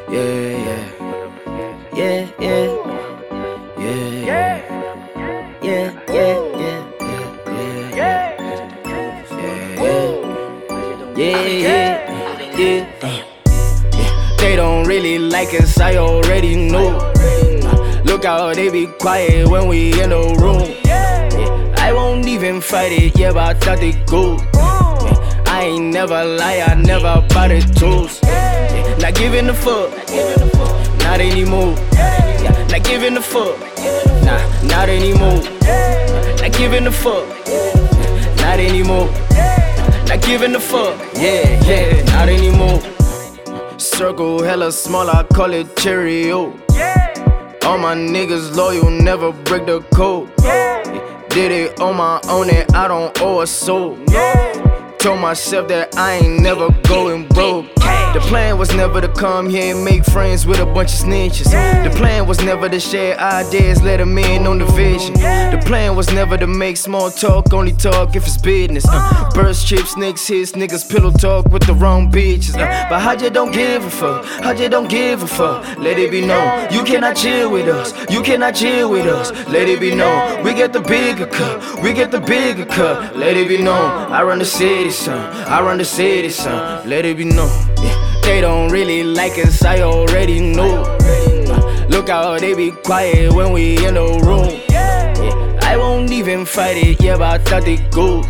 yeah, yeah, yeah, yeah, yeah, yeah. They don't really like us, I already know. Look how they be quiet when we in the room. I won't even fight it, yeah, but I thought they go. I ain't never lie, I never bought it tools. Not giving a fuck, not anymore. Not giving a fuck, not anymore. Not giving a fuck, not anymore. Not giving a fuck, yeah, not anymore. Circle hella small, I call it Cheerio. All my niggas loyal, never break the code. Did it on my own and I don't owe a soul. Told myself that I ain't never going broke. The plan was never to come here and make friends with a bunch of snitches. The plan was never to share ideas, let them in on the vision. The plan was never to make small talk, only talk if it's business. Burst chips, nicks, hits, niggas pillow talk with the wrong bitches. But how you don't give a fuck, how you don't give a fuck. Let it be known, you cannot chill with us, you cannot chill with us. Let it be known, we get the bigger cut, we get the bigger cut. Let it be known, I run the city, son, I run the city, son. Let it be known, they don't really like us, I already know. Look how they be quiet when we in the room. I won't even fight it, yeah, but I thought they go.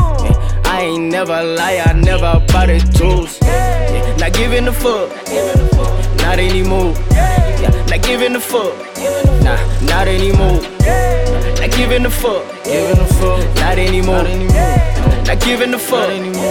I ain't never lie, I never bought it tools. Not giving a fuck, not anymore. Not giving a fuck, not anymore. Not giving a fuck, not anymore. Not giving a fuck,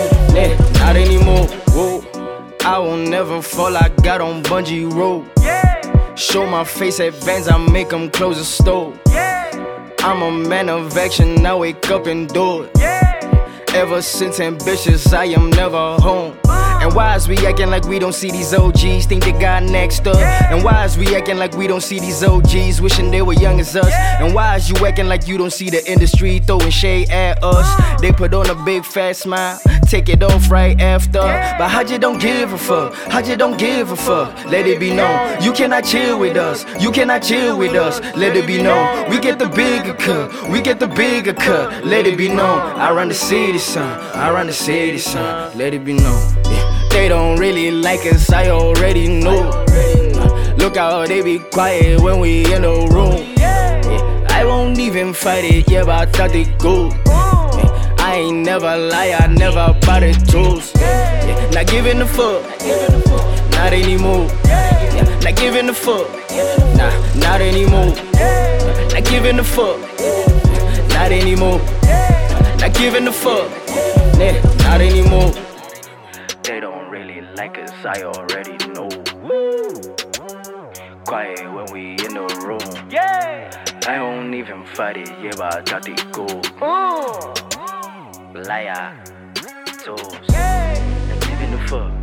not anymore. Whoa. I will never fall, I got on bungee rope. Show my face at Vans, I make them close the stove. I'm a man of action, I wake up and do it. Ever since ambitious, I am never home. And why is we acting like we don't see these OGs, think they got next up? And why is we acting like we don't see these OGs, wishing they were young as us? And why is you acting like you don't see the industry throwing shade at us? They put on a big fat smile, take it off right after. But how you don't give a fuck, how you don't give a fuck. Let it be known, you cannot chill with us, you cannot chill with us. Let it be known, we get the bigger cut, we get the bigger cut. Let it be known, I run the city, son, I run the city, son. Let it be known, they don't really like us, I already know. Look how they be quiet when we in the room. I won't even fight it, yeah, but I thought they go. I ain't never lie, I never bought it tools. Not giving a fuck, not anymore. Not giving a fuck, not anymore. Not giving a fuck, not anymore. Not giving a fuck, not anymore. They don't really like us, I already know. Quiet when we in the room. I won't even fight it, yeah, but I thought they go. Liar, toes, not giving a fuck.